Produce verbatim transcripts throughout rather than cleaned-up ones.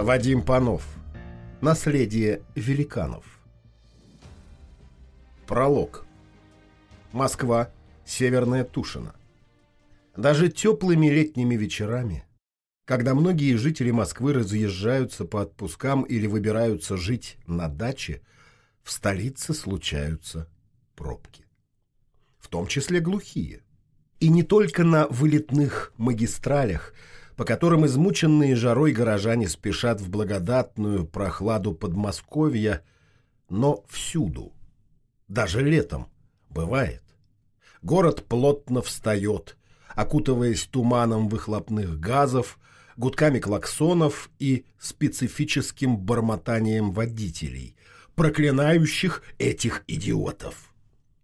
Вадим Панов. Наследие великанов. Пролог. Москва. Северная Тушино. Даже теплыми летними вечерами, когда многие жители Москвы разъезжаются по отпускам или выбираются жить на даче, в столице случаются пробки. В том числе глухие. И не только на вылетных магистралях, по которым измученные жарой горожане спешат в благодатную прохладу Подмосковья, но всюду, даже летом, бывает. Город плотно встает, окутываясь туманом выхлопных газов, гудками клаксонов и специфическим бормотанием водителей, проклинающих этих идиотов.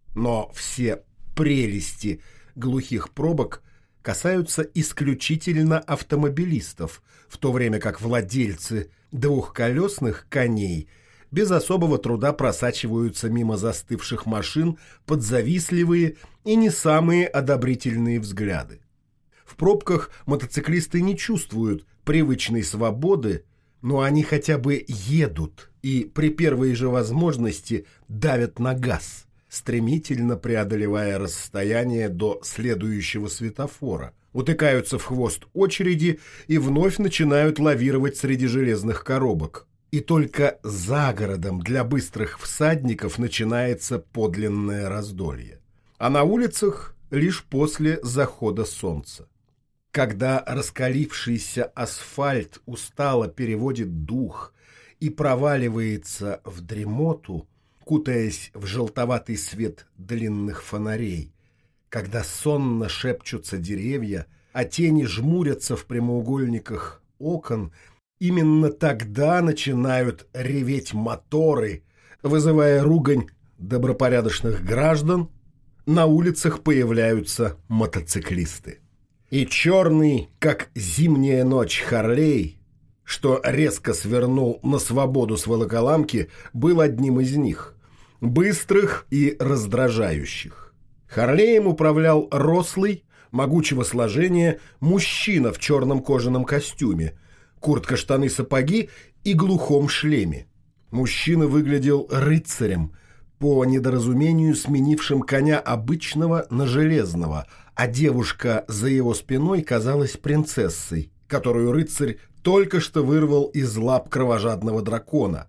Но все прелести глухих пробок касаются исключительно автомобилистов, в то время как владельцы двухколесных коней без особого труда просачиваются мимо застывших машин под завистливые и не самые одобрительные взгляды. В пробках мотоциклисты не чувствуют привычной свободы, но они хотя бы едут и при первой же возможности давят на газ, стремительно преодолевая расстояние до следующего светофора, утыкаются в хвост очереди и вновь начинают лавировать среди железных коробок. И только за городом для быстрых всадников начинается подлинное раздолье. А на улицах лишь после захода солнца. Когда раскалившийся асфальт устало переводит дух и проваливается в дремоту, кутаясь в желтоватый свет длинных фонарей, когда сонно шепчутся деревья, а тени жмурятся в прямоугольниках окон, именно тогда начинают реветь моторы, вызывая ругань добропорядочных граждан, на улицах появляются мотоциклисты. И черный, как зимняя ночь, Харлей, что резко свернул на свободу с Волоколамки, был одним из них. Быстрых и раздражающих. Харлеем управлял рослый, могучего сложения мужчина в черном кожаном костюме, куртка-штаны-сапоги и глухом шлеме. Мужчина выглядел рыцарем, по недоразумению сменившим коня обычного на железного, а девушка за его спиной казалась принцессой, которую рыцарь только что вырвал из лап кровожадного дракона,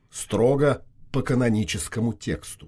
строго по каноническому тексту.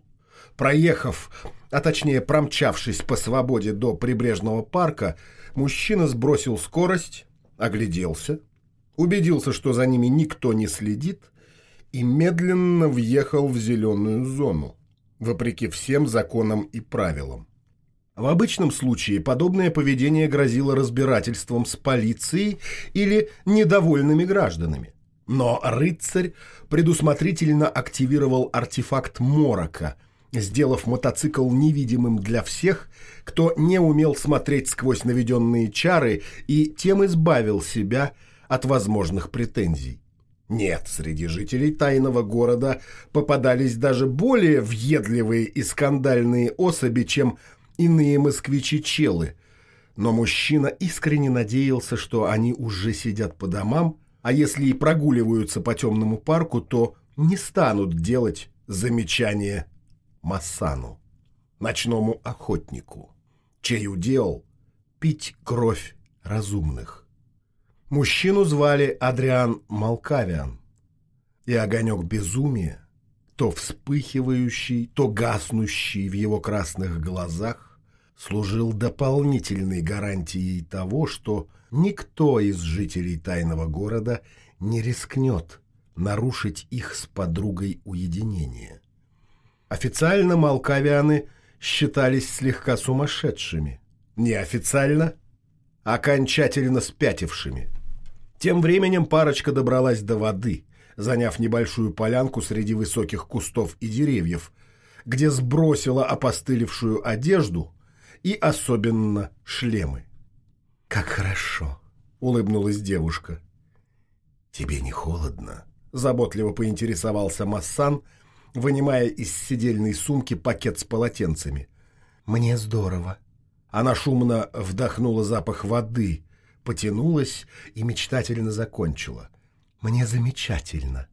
Проехав, а точнее промчавшись по свободе до прибрежного парка, мужчина сбросил скорость, огляделся, убедился, что за ними никто не следит, и медленно въехал в зеленую зону, вопреки всем законам и правилам. В обычном случае подобное поведение грозило разбирательством с полицией или недовольными гражданами. Но рыцарь предусмотрительно активировал артефакт морока, сделав мотоцикл невидимым для всех, кто не умел смотреть сквозь наведенные чары, и тем избавил себя от возможных претензий. Нет, среди жителей тайного города попадались даже более въедливые и скандальные особи, чем иные москвичи-челы, но мужчина искренне надеялся, что они уже сидят по домам, а если и прогуливаются по темному парку, то не станут делать замечания Массану, ночному охотнику, чей удел — пить кровь разумных. Мужчину звали Адриан Малкавиан, и огонек безумия, то вспыхивающий, то гаснущий в его красных глазах, служил дополнительной гарантией того, что никто из жителей тайного города не рискнет нарушить их с подругой уединение. Официально Малкавианы считались слегка сумасшедшими, неофициально — окончательно спятившими. Тем временем парочка добралась до воды, заняв небольшую полянку среди высоких кустов и деревьев, где сбросила опостылевшую одежду и особенно шлемы. «Как хорошо!» — улыбнулась девушка. «Тебе не холодно?» — заботливо поинтересовался Массан, вынимая из сидельной сумки пакет с полотенцами. «Мне здорово». Она шумно вдохнула запах воды, потянулась и мечтательно закончила. Мне замечательно».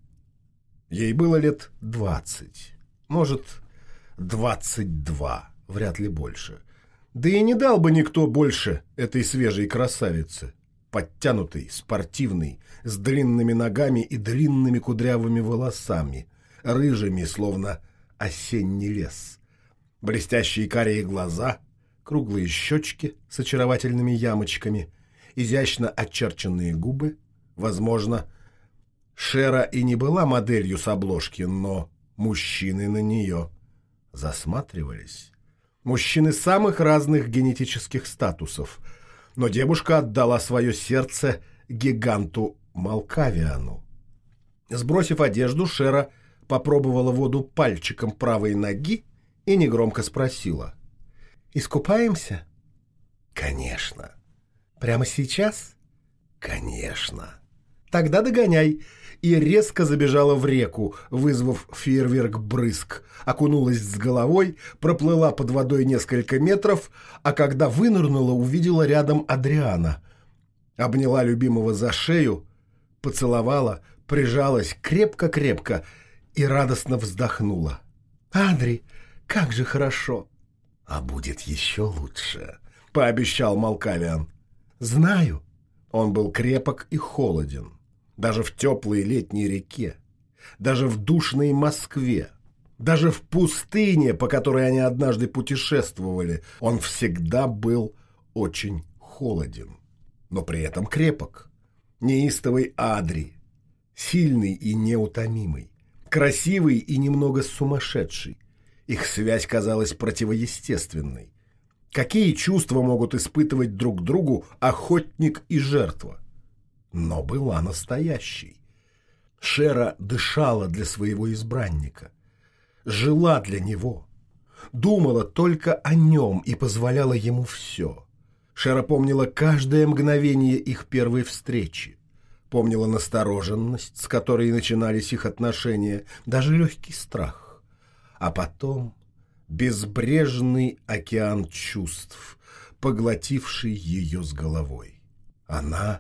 Ей было лет двадцать, может, двадцать два, вряд ли больше. Да и не дал бы никто больше этой свежей красавице, подтянутой, спортивной, с длинными ногами и длинными кудрявыми волосами, рыжими, словно осенний лес. Блестящие карие глаза, круглые щечки с очаровательными ямочками, изящно очерченные губы. Возможно, Шера и не была моделью с обложки, но мужчины на нее засматривались. Мужчины самых разных генетических статусов. Но девушка отдала свое сердце гиганту Малкавиану. Сбросив одежду, Шера попробовала воду пальчиком правой ноги и негромко спросила: «Искупаемся?» «Конечно». «Прямо сейчас?» «Конечно». «Тогда догоняй». И резко забежала в реку, вызвав фейерверк брызг, окунулась с головой, проплыла под водой несколько метров, а когда вынырнула, увидела рядом Адриана. Обняла любимого за шею, поцеловала, прижалась крепко-крепко и радостно вздохнула. «Адри, как же хорошо!» «А будет еще лучше», — пообещал Малкавиан. «Знаю». Он был крепок и холоден. Даже в теплой летней реке, даже в душной Москве, даже в пустыне, по которой они однажды путешествовали, он всегда был очень холоден, но при этом крепок. Неистовый Адри, сильный и неутомимый, красивый и немного сумасшедший. Их связь казалась противоестественной. Какие чувства могут испытывать друг другу охотник и жертва? Но была настоящей. Шера дышала для своего избранника, жила для него, думала только о нем и позволяла ему все. Шера помнила каждое мгновение их первой встречи, помнила настороженность, с которой начинались их отношения, даже легкий страх. А потом безбрежный океан чувств, поглотивший ее с головой. Она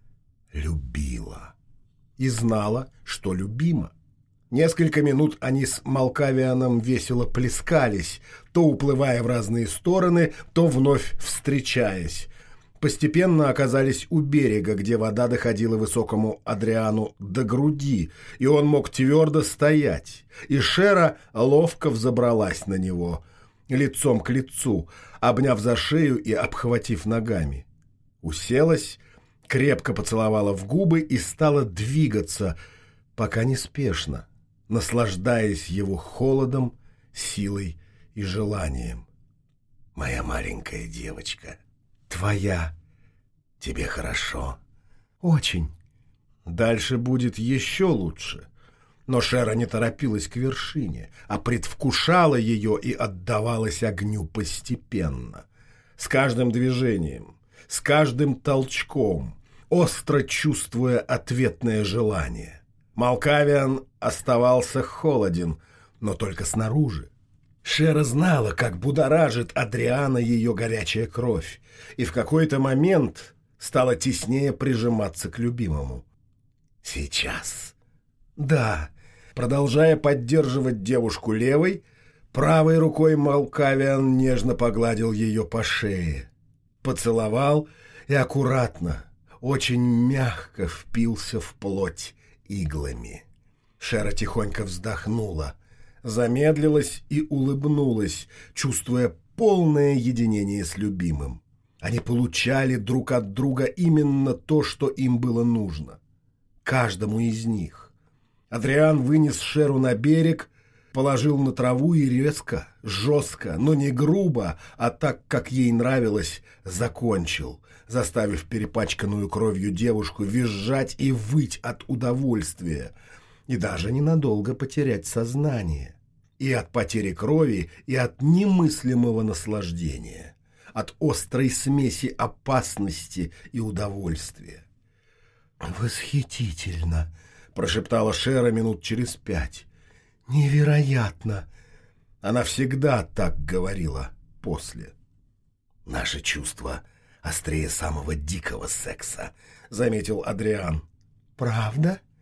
любила. И знала, что любима. Несколько минут они с Малкавианом весело плескались, то уплывая в разные стороны, то вновь встречаясь. Постепенно оказались у берега, где вода доходила высокому Адриану до груди, и он мог твердо стоять. И Шера ловко взобралась на него, лицом к лицу, обняв за шею и обхватив ногами. Уселась, крепко поцеловала в губы и стала двигаться, пока неспешно, наслаждаясь его холодом, силой и желанием. «Моя маленькая девочка, твоя, тебе хорошо?» «Очень». Дальше будет еще лучше. Но Шера не торопилась к вершине, а предвкушала ее и отдавалась огню постепенно. С каждым движением, с каждым толчком, остро чувствуя ответное желание. Малкавиан оставался холоден, но только снаружи. Шера знала, как будоражит Адриана ее горячая кровь, и в какой-то момент стала теснее прижиматься к любимому. «Сейчас». «Да». Продолжая поддерживать девушку левой, правой рукой Малкавиан нежно погладил ее по шее, поцеловал и аккуратно, очень мягко впился в плоть иглами. Шера тихонько вздохнула, замедлилась и улыбнулась, чувствуя полное единение с любимым. Они получали друг от друга именно то, что им было нужно. Каждому из них. Адриан вынес Шеру на берег, положил на траву и резко, жестко, но не грубо, а так, как ей нравилось, закончил, заставив перепачканную кровью девушку визжать и выть от удовольствия, и даже ненадолго потерять сознание. И от потери крови, и от немыслимого наслаждения, от острой смеси опасности и удовольствия. «Восхитительно!» — прошептала Шера минут через пять. «Невероятно!» Она всегда так говорила после. «Наши чувства острее самого дикого секса», — заметил Адриан. «Правда?»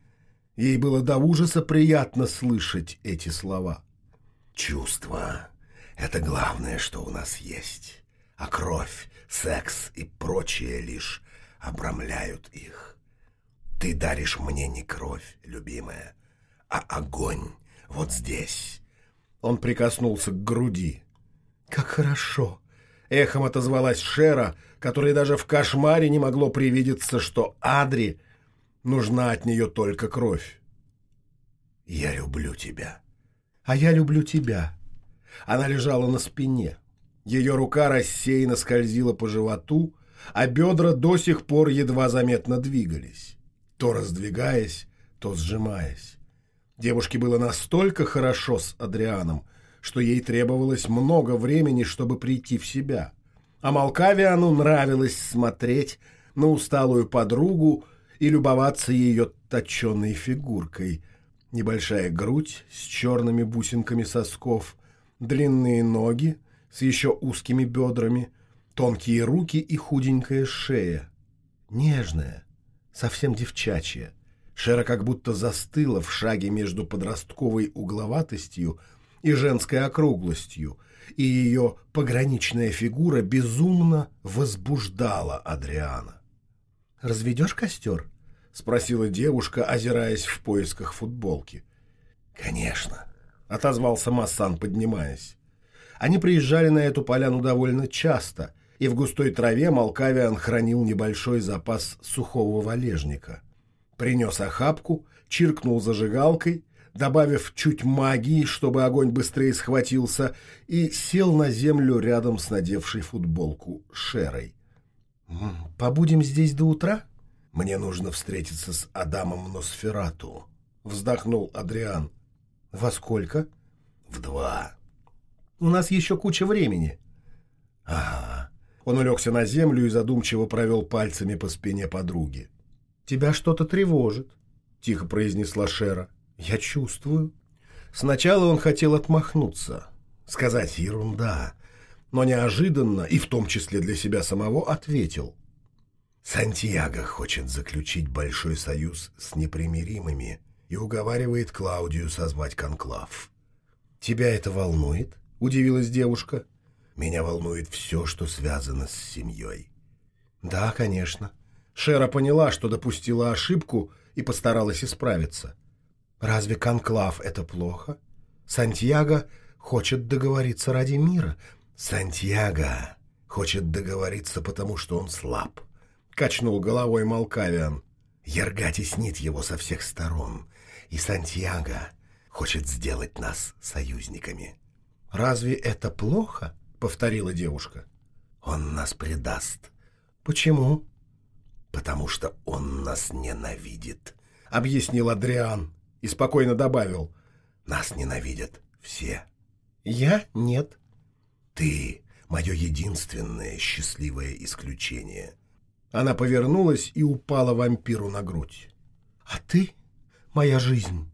Ей было до ужаса приятно слышать эти слова. «Чувства — это главное, что у нас есть, а кровь, секс и прочее лишь обрамляют их. Ты даришь мне не кровь, любимая, а огонь вот здесь». Он прикоснулся к груди. «Как хорошо!» — эхом отозвалась Шера, которой даже в кошмаре не могло привидеться, что Адри нужна от нее только кровь. «Я люблю тебя». «А я люблю тебя». Она лежала на спине. Ее рука рассеянно скользила по животу, а бедра до сих пор едва заметно двигались, то раздвигаясь, то сжимаясь. Девушке было настолько хорошо с Адрианом, что ей требовалось много времени, чтобы прийти в себя. А Малкавиану нравилось смотреть на усталую подругу и любоваться ее точенной фигуркой. Небольшая грудь с черными бусинками сосков, длинные ноги с еще узкими бедрами, тонкие руки и худенькая шея. Нежная, совсем девчачья. Шера как будто застыла в шаге между подростковой угловатостью и женской округлостью, и ее пограничная фигура безумно возбуждала Адриана. «Разведешь костер?» — спросила девушка, озираясь в поисках футболки. «Конечно», — отозвался Массан, поднимаясь. Они приезжали на эту поляну довольно часто, и в густой траве Малкавиан хранил небольшой запас сухого валежника. Принес охапку, чиркнул зажигалкой, добавив чуть магии, чтобы огонь быстрее схватился, и сел на землю рядом с надевшей футболку Шерой. «Побудем здесь до утра?» «Мне нужно встретиться с Адамом Носферату», — вздохнул Адриан. «Во сколько?» «В два». «У нас еще куча времени». «Ага». Он улегся на землю и задумчиво провел пальцами по спине подруги. «Тебя что-то тревожит», — тихо произнесла Шера. «Я чувствую». Сначала он хотел отмахнуться, сказать «ерунда», но неожиданно, и в том числе для себя самого, ответил. «Сантьяго хочет заключить большой союз с непримиримыми и уговаривает Клаудию созвать конклав». «Тебя это волнует?» — удивилась девушка. «Меня волнует все, что связано с семьей». «Да, конечно». Шера поняла, что допустила ошибку, и постаралась исправиться. «Разве конклав — это плохо? Сантьяго хочет договориться ради мира». «Сантьяго хочет договориться, потому что он слаб», — качнул головой Малкавиан. «Ярга теснит его со всех сторон, и Сантьяго хочет сделать нас союзниками». «Разве это плохо?» — повторила девушка. «Он нас предаст». «Почему?» «Потому что он нас ненавидит», — объяснил Адриан и спокойно добавил. «Нас ненавидят все». «Я — нет». «Ты — мое единственное счастливое исключение». Она повернулась и упала вампиру на грудь. «А ты — моя жизнь».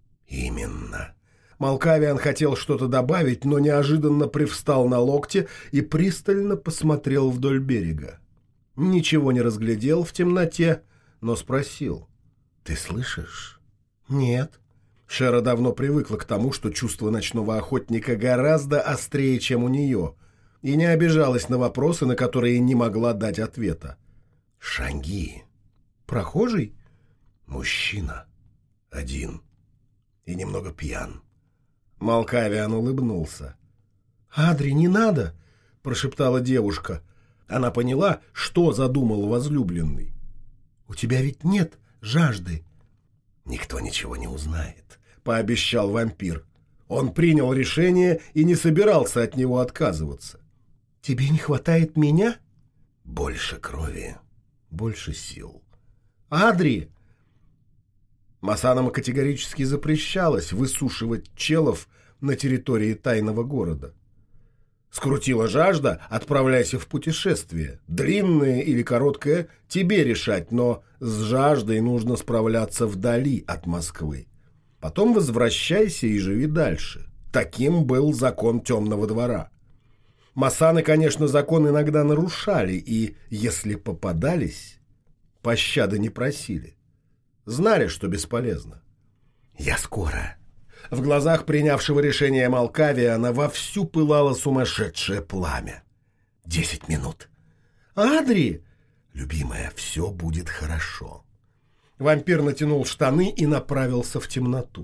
«Именно». Малкавиан хотел что-то добавить, но неожиданно привстал на локте и пристально посмотрел вдоль берега. Ничего не разглядел в темноте, но спросил. «Ты слышишь?» «Нет». Шера давно привыкла к тому, что чувство ночного охотника гораздо острее, чем у нее, и не обижалась на вопросы, на которые не могла дать ответа. «Шаги». «Прохожий?» «Мужчина. Один. И немного пьян». Малкавиан улыбнулся. «Адри, не надо!» — прошептала девушка. Она поняла, что задумал возлюбленный. «У тебя ведь нет жажды». «Никто ничего не узнает», — пообещал вампир. Он принял решение и не собирался от него отказываться. «Тебе не хватает меня?» «Больше крови, больше сил». «Адри!» Масанам категорически запрещалось высушивать челов на территории тайного города. Скрутила жажда, отправляйся в путешествие. Длинное или короткое — тебе решать, но с жаждой нужно справляться вдали от Москвы. Потом возвращайся и живи дальше. Таким был закон Темного двора. Масаны, конечно, закон иногда нарушали, и, если попадались, пощады не просили. Знали, что бесполезно. Я скоро. В глазах принявшего решение Малкавиана вовсю пылало сумасшедшее пламя. Десять минут. Адри! Любимая, все будет хорошо. Вампир натянул штаны и направился в темноту.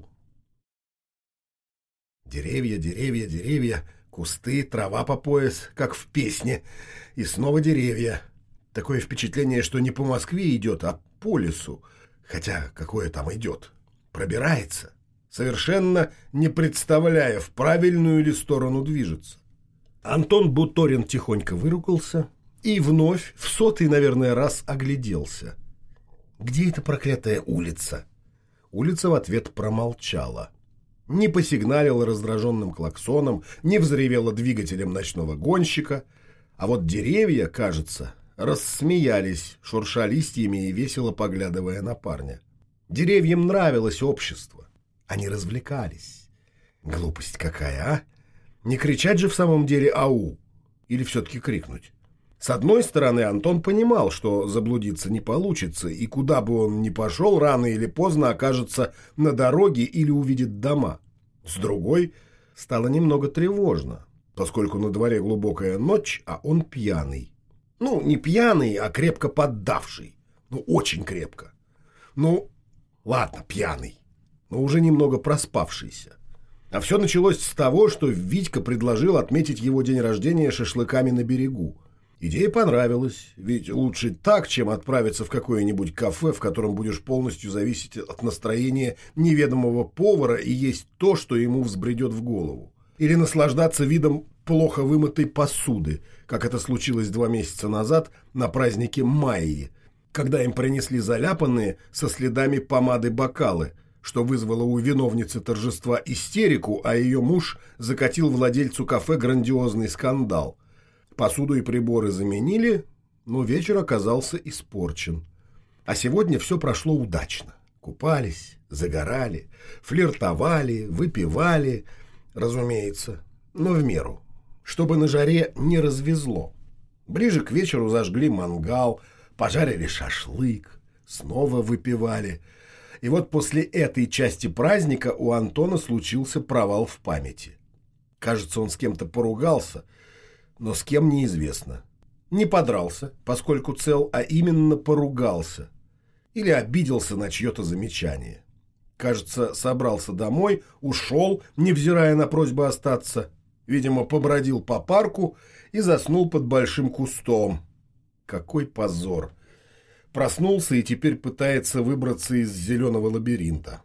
Деревья, деревья, деревья, кусты, трава по пояс, как в песне. И снова деревья. Такое впечатление, что не по Москве идет, а по лесу. Хотя какое там идет? Пробирается, совершенно не представляя, в правильную ли сторону движется. Антон Буторин тихонько выругался и вновь в сотый, наверное, раз огляделся. Где эта проклятая улица? Улица в ответ промолчала. Не посигналила раздраженным клаксоном, не взревела двигателем ночного гонщика, а вот деревья, кажется, рассмеялись, шурша листьями и весело поглядывая на парня. Деревьям нравилось общество. Они развлекались. Глупость какая, а? Не кричать же в самом деле «ау» или все-таки крикнуть? С одной стороны, Антон понимал, что заблудиться не получится, и куда бы он ни пошел, рано или поздно окажется на дороге или увидит дома. С другой, стало немного тревожно, поскольку на дворе глубокая ночь, а он пьяный. Ну, не пьяный, а крепко поддавший. Ну, очень крепко. Ну, ладно, пьяный, но уже немного проспавшийся. А все началось с того, что Витька предложил отметить его день рождения шашлыками на берегу. Идея понравилась, ведь лучше так, чем отправиться в какое-нибудь кафе, в котором будешь полностью зависеть от настроения неведомого повара и есть то, что ему взбредет в голову. Или наслаждаться видом плохо вымытой посуды, как это случилось два месяца назад на празднике Майи, когда им принесли заляпанные со следами помады бокалы, что вызвало у виновницы торжества истерику, а ее муж закатил владельцу кафе грандиозный скандал. Посуду и приборы заменили, но вечер оказался испорчен. А сегодня все прошло удачно. Купались, загорали, флиртовали, выпивали, разумеется, но в меру, чтобы на жаре не развезло. Ближе к вечеру зажгли мангал, пожарили шашлык, снова выпивали. И вот после этой части праздника у Антона случился провал в памяти. Кажется, он с кем-то поругался, но с кем неизвестно. Не подрался, поскольку цел, а именно поругался. Или обиделся на чье-то замечание. Кажется, собрался домой, ушел, невзирая на просьбу остаться. Видимо, побродил по парку и заснул под большим кустом. Какой позор! Проснулся и теперь пытается выбраться из зеленого лабиринта.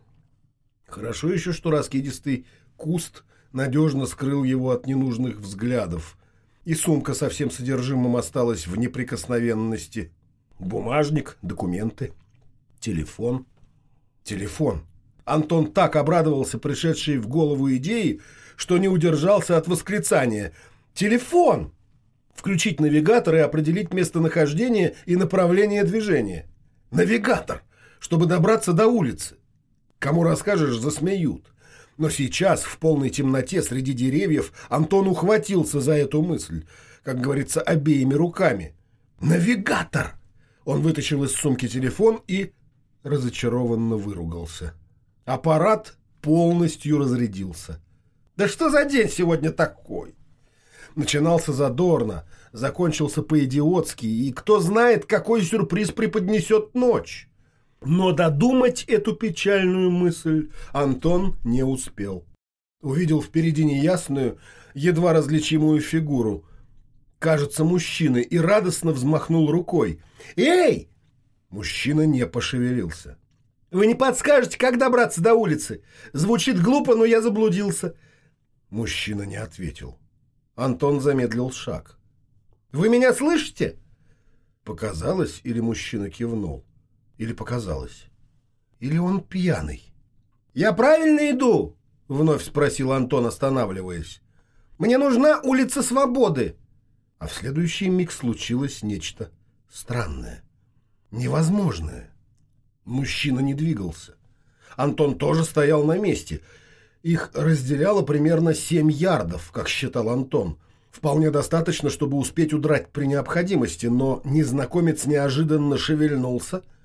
Хорошо еще, что раскидистый куст надежно скрыл его от ненужных взглядов. И сумка со всем содержимым осталась в неприкосновенности. Бумажник, документы, телефон. Телефон. Антон так обрадовался пришедшей в голову идее, что не удержался от восклицания. «Телефон!» Включить навигатор и определить местонахождение и направление движения. Навигатор, чтобы добраться до улицы. Кому расскажешь, засмеют. Но сейчас, в полной темноте, среди деревьев, Антон ухватился за эту мысль, как говорится, обеими руками. «Навигатор!» Он вытащил из сумки телефон и разочарованно выругался. Аппарат полностью разрядился. «Да что за день сегодня такой?» Начинался задорно, закончился по-идиотски, и кто знает, какой сюрприз преподнесет ночь. Но додумать эту печальную мысль Антон не успел. Увидел впереди неясную, едва различимую фигуру. Кажется, мужчины, и радостно взмахнул рукой. «Эй!» Мужчина не пошевелился. «Вы не подскажете, как добраться до улицы? Звучит глупо, но я заблудился». Мужчина не ответил. Антон замедлил шаг. «Вы меня слышите?» Показалось, или мужчина кивнул? Или показалось? Или он пьяный? «Я правильно иду?» — вновь спросил Антон, останавливаясь. «Мне нужна улица Свободы». А в следующий миг случилось нечто странное, невозможное. Мужчина не двигался. Антон тоже стоял на месте. Их разделяло примерно семь ярдов, как считал Антон. Вполне достаточно, чтобы успеть удрать при необходимости, но незнакомец неожиданно шевельнулся,